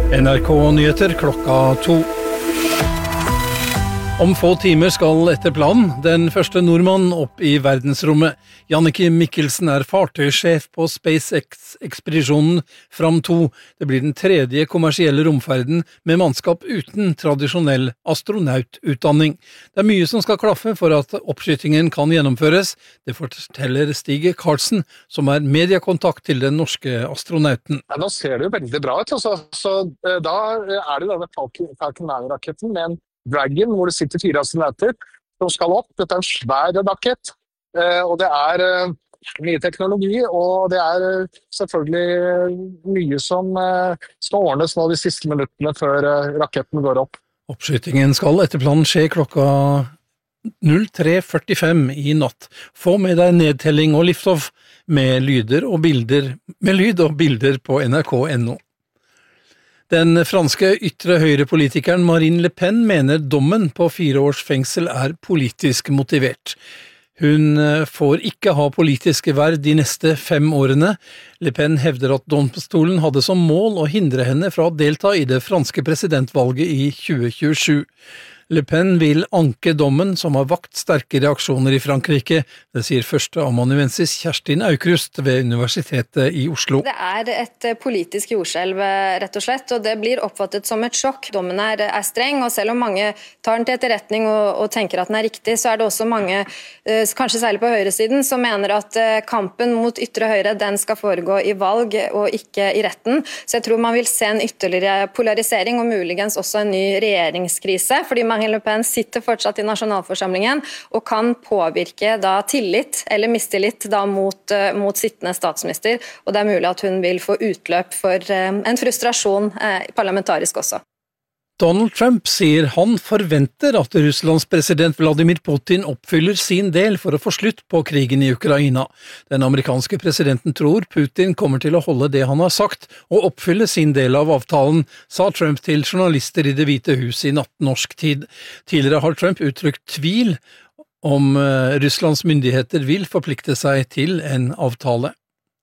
NRK-nyheter klokka 2. Om få timer skal etter planen den første nordmann opp i verdensrommet. Jannicke Mikkelsen fartøysjef på SpaceX-ekspedisjonen Fram 2. Det blir den tredje kommersielle romferden med mannskap uten tradisjonell astronaututdanning. Det mye som skal klaffe for at oppskytingen kan gjennomføres. Det forteller Stig Karlsen, som mediekontakt til den norske astronauten. Ja, nå ser det jo veldig bra ut. Så da det denne Falcon 9-raketten med en Dragon, hvor det sitter 4 astronauter som skal opp. Dette en svær rakett, og det mye teknologi, og det selvfølgelig mye som skal ordnes nå de siste minuttene før raketten går opp. Oppskytingen skal etter planen skje klokka 03:45 i natt. Få med deg nedtelling og liftoff med lyd og bilder på nrk.no. Den franske ytre høyrepolitikeren Marine Le Pen mener dommen på 4 års fengsel politisk motivert. Hun får ikke ha politiske verv de neste 5 årene. Le Pen hevder at domstolen hadde som mål å hindre henne fra å delta i det franske presidentvalget i 2027. Le Pen vil anke dommen, som har vakt sterke reaksjoner i Frankrike. Det sier førsteamanuensis Kjerstin Aukrust ved Universitetet i Oslo. Det et politisk jordskjelv, rett og slett, og det blir oppfattet som et sjokk. Dommen streng, og selv om mange tar den til etterretning og tenker at den riktig, så det også mange, kanskje særlig på høyresiden, som mener at kampen mot ytre høyre, den skal foregå i valg og ikke i retten. Så jeg tror man vil se en ytterligere polarisering og muligens også en ny regjeringskrise, fordi Marine Le Pen sitter fortsatt i nasjonalforsamlingen og kan påvirke da tillit eller mistillit da mot sittende statsminister, og det mulig at hun vil få utløp for en frustrasjon parlamentarisk også. Donald Trump sier han forventer at Russlands president Vladimir Putin oppfyller sin del for å få slutt på krigen i Ukraina. Den amerikanske presidenten tror Putin kommer til å holde det han har sagt og oppfylle sin del av avtalen, sa Trump til journalister i Det hvite hus i natt norsk tid. Tidligere har Trump uttrykt tvil om Russlands myndigheter vil forplikte seg til en avtale.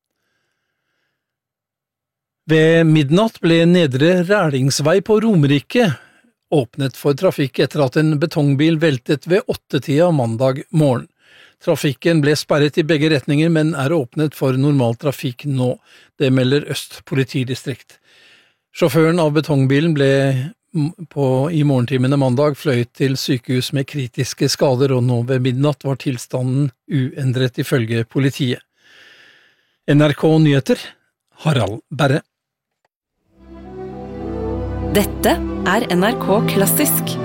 Ved midnatt ble Nedre Rælingsvei på Romerike åpnet for trafikk etter at en betongbil veltet ved 8-tida mandag morgen. Trafikken ble sperret i begge retninger, men åpnet for normal trafikk nå. Det melder Øst politidistrikt. Sjåføren av betongbilen ble i morgentimene mandag fløyet til sykehus med kritiske skader, og nå ved midnatt var tilstanden uendret ifølge politiet. NRK Nyheter, Harald Berre. Dette NRK Klassisk.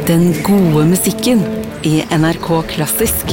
Den gode musikken i NRK Klassisk.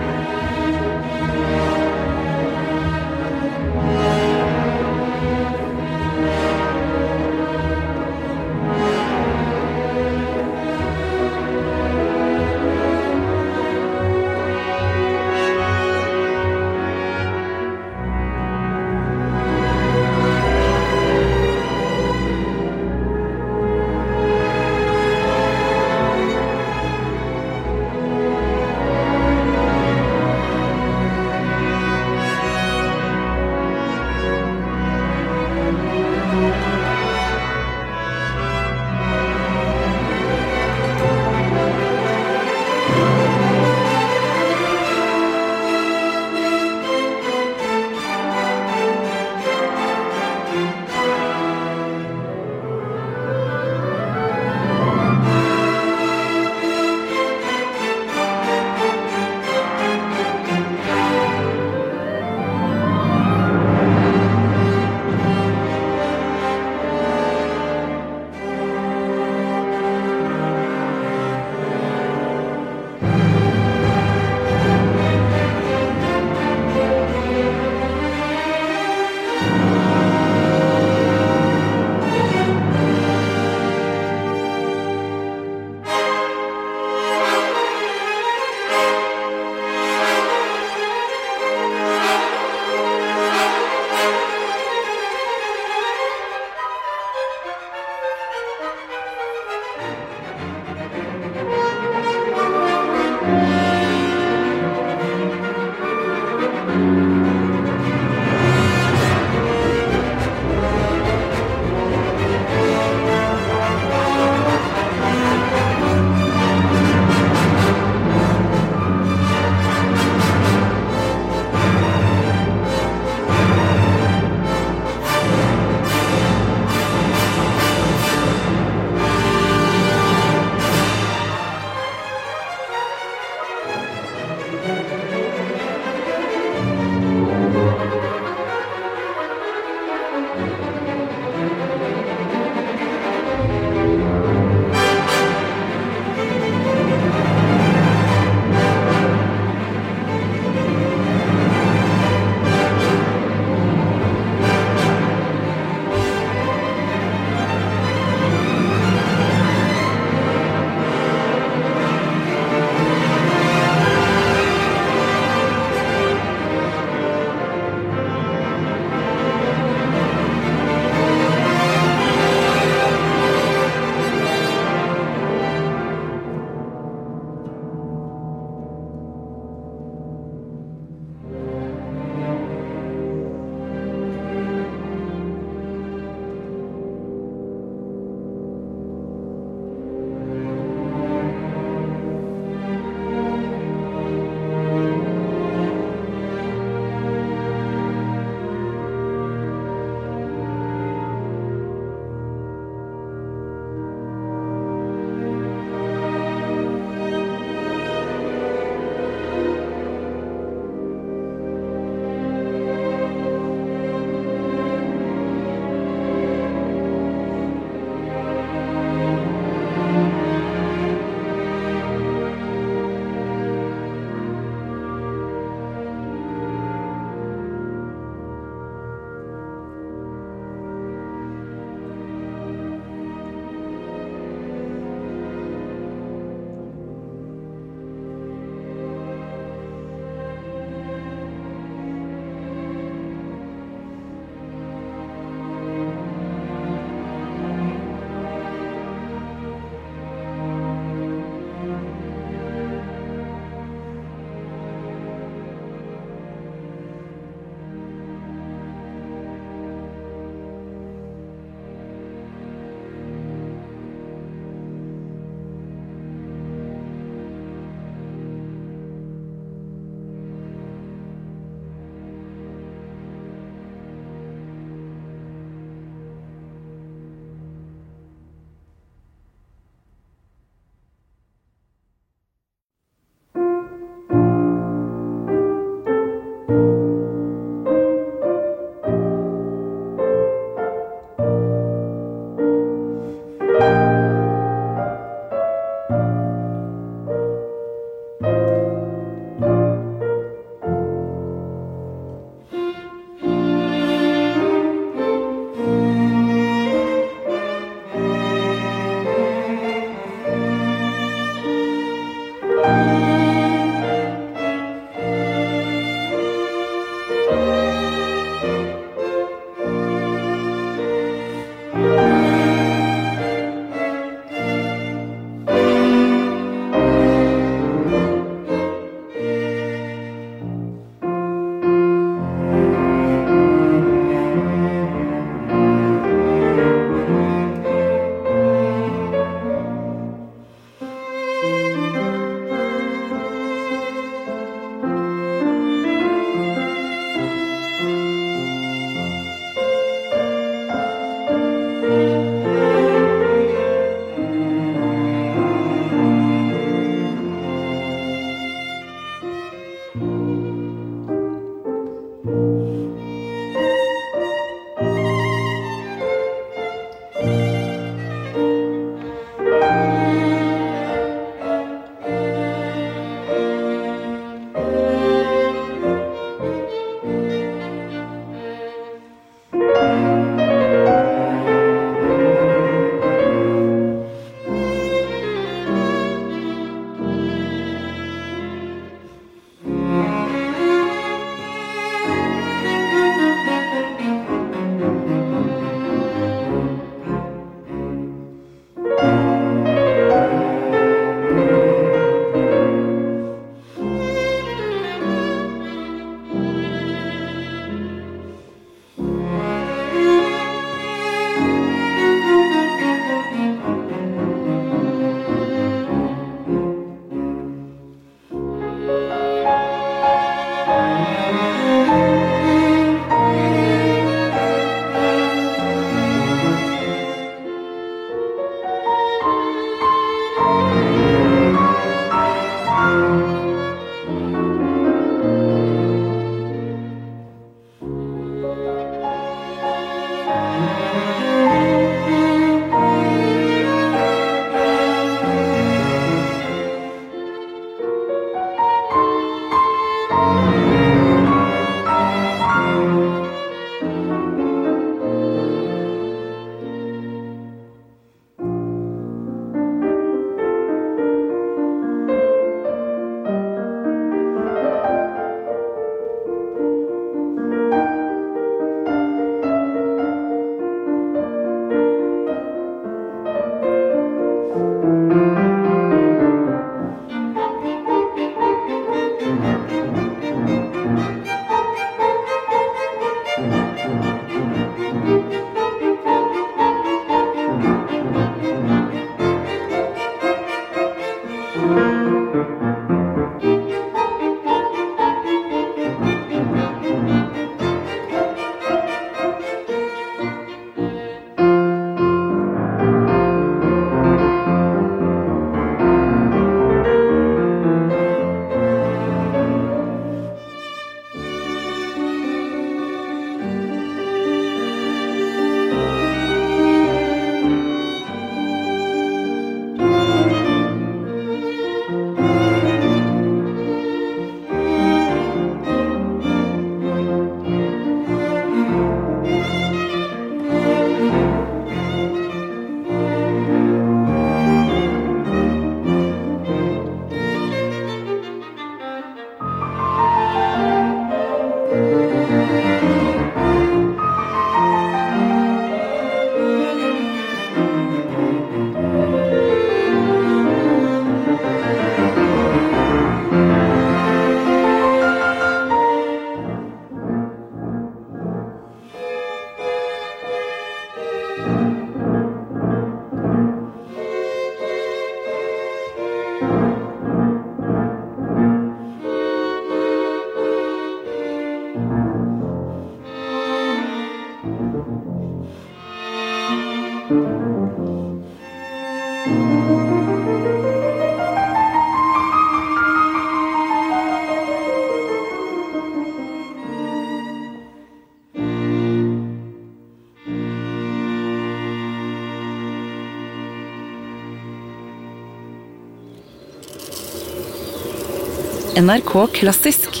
NRK Klassisk.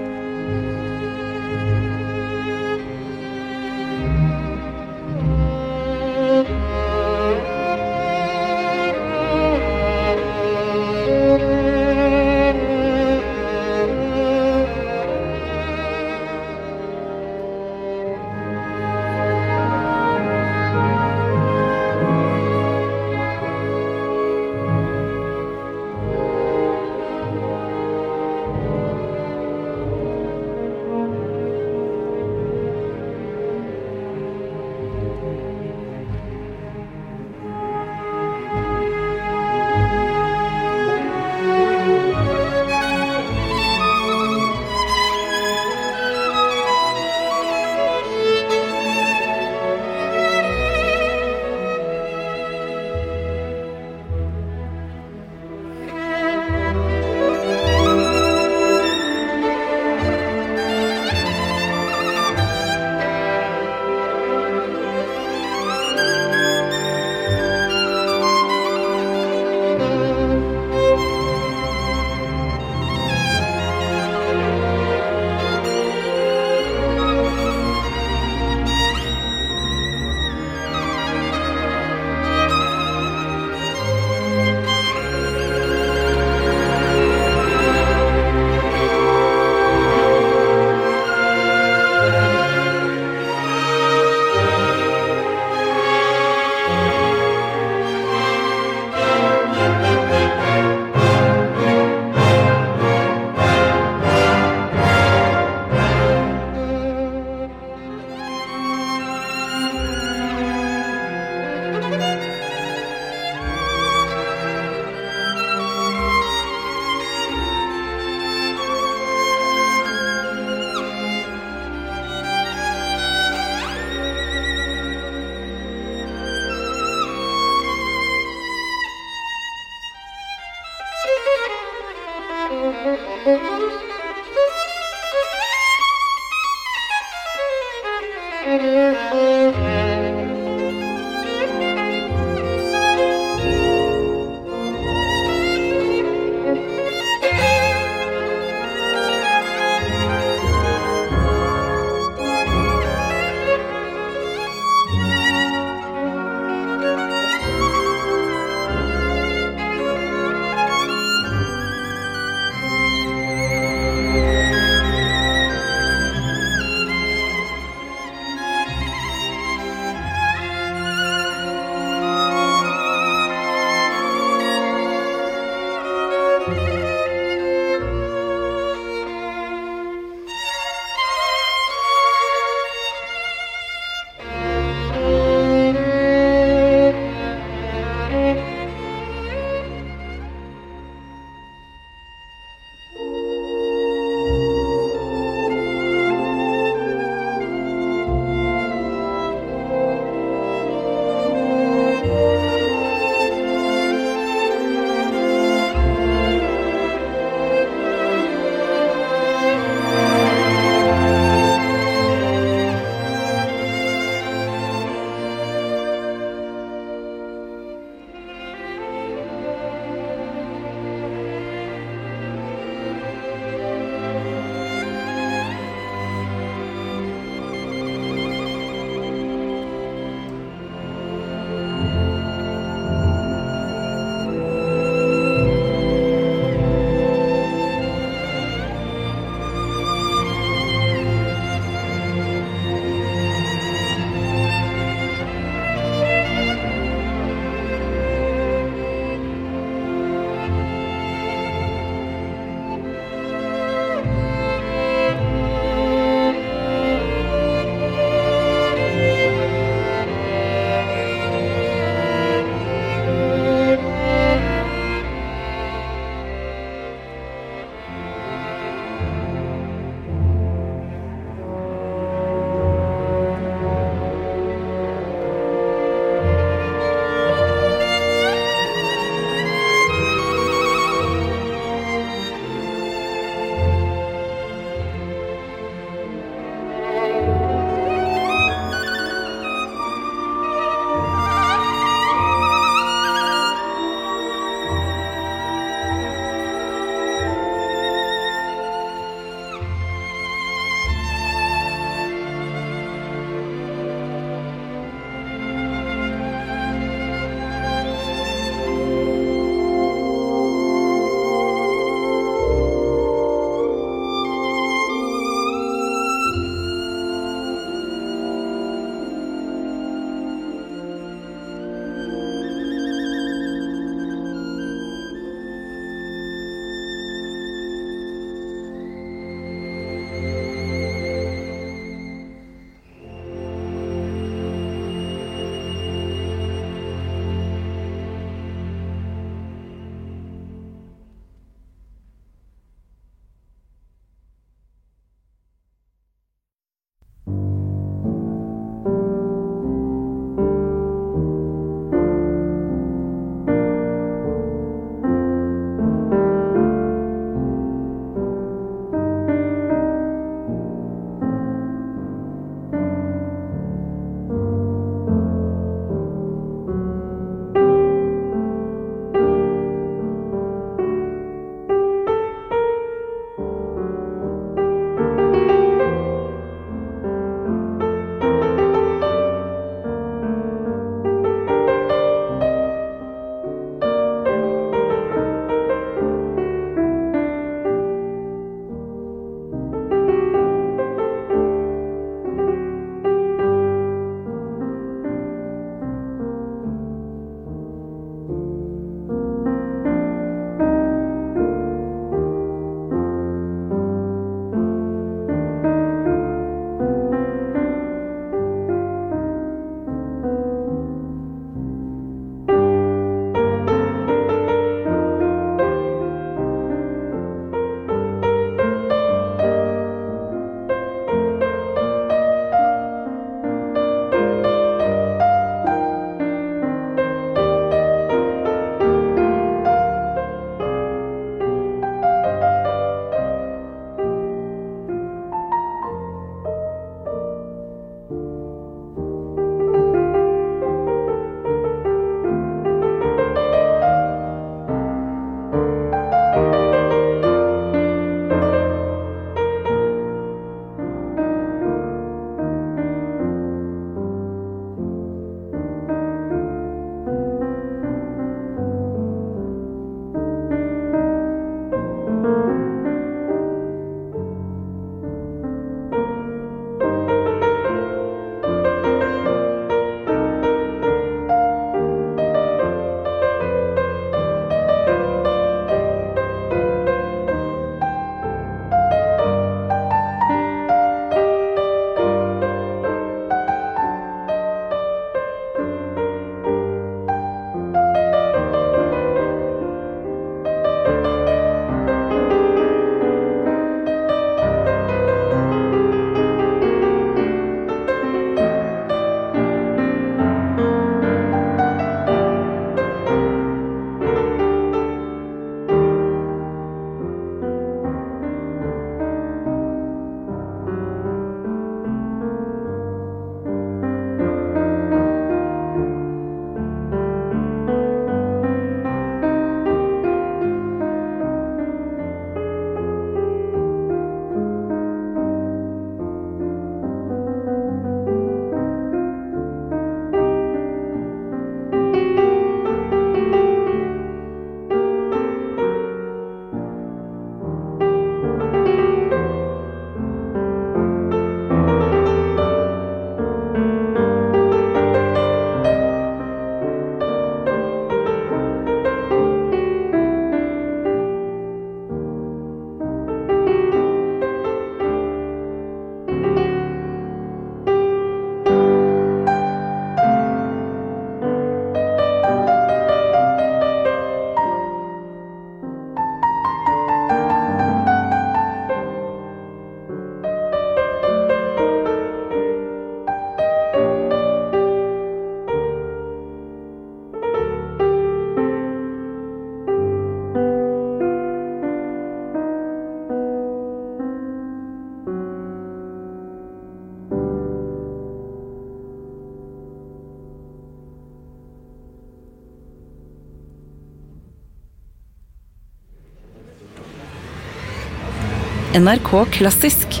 NRK Klassisk.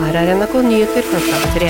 her NRK Nyheter klokka 3.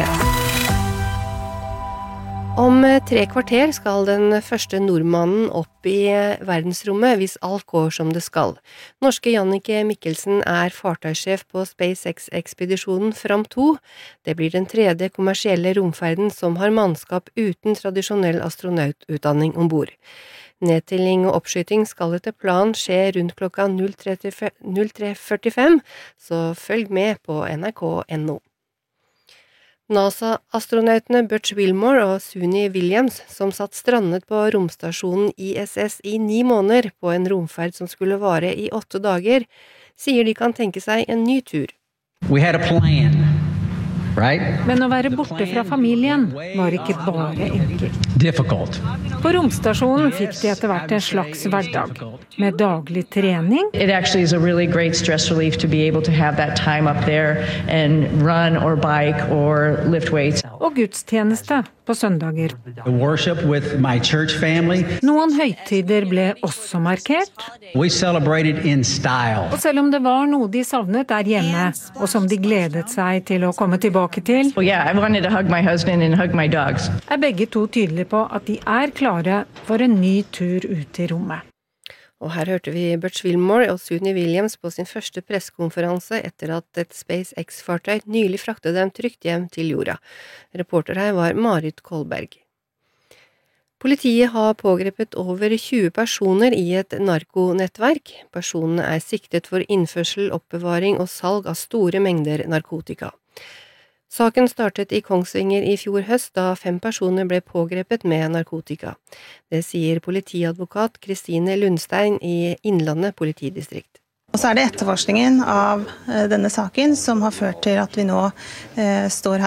Om 3 kvarter skal den første nordmannen opp i verdensrommet hvis alt går som det skal. Norske Jannicke Mikkelsen fartøysjef på SpaceX-ekspedisjonen Fram 2. Det blir den 3. kommersielle romferden som har mannskap uten tradisjonell astronaututdanning ombord. Nedtelling og oppskyting skal etter planen skje rundt klokka 03:45, så følg med på NRK.no. NASA-astronautene Butch Wilmore og Suni Williams, som satt strandet på romstasjonen ISS i 9 måneder på en romferd som skulle vare i 8 dager, sier de kan tenke seg en ny tur. We had a plan, right? Men å være borte fra familien var ikke bare enkelt. Difficult. På romstasjonen fikk de etter hvert en slags hverdag, med daglig trening. It actually is a really great stress relief to be able to have that time up there and run or bike or lift weights. Og gudstjeneste på søndager. The worship with my church family. Noen høytider ble også markert. We celebrated in style. Og selv om det var noe de savnet der hjemme, og som de gledet seg til å komme tilbake til, Well, yeah, I wanted to hug my husband and hug my dogs. begge to tydelige på at de klare for en ny tur ut i rommet. Og her hørte vi Butch Wilmore og Suni Williams på sin første pressekonferanse etter at et SpaceX-fartøy nylig fraktet dem trygt hjem til jorda. Reporter her var Marit Kolberg. Politiet har pågrepet over 20 personer i et narkonettverk. Personene siktet for innførsel, oppbevaring og salg av store mengder narkotika. Saken startet i Kongsvinger i fjor høst, da 5 personer ble pågrepet med narkotika. Det sier politiadvokat Kristine Lundstein i Innlandet politidistrikt. Og så det etterforskningen av denne saken som har ført til at vi nå står her